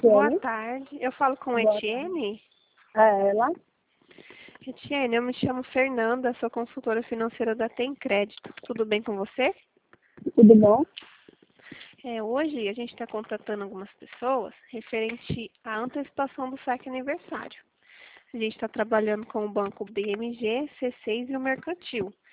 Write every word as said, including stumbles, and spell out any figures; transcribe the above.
Boa Etienne. tarde. Eu falo com Boa tarde. Etienne. É ela? Etienne, eu me chamo Fernanda, sou consultora financeira da Tem Crédito. Tudo bem com você? Tudo bom? É, hoje a gente está contratando algumas pessoas referente à antecipação do saque aniversário. A gente está trabalhando com o banco B M G, C seis e o Mercantil.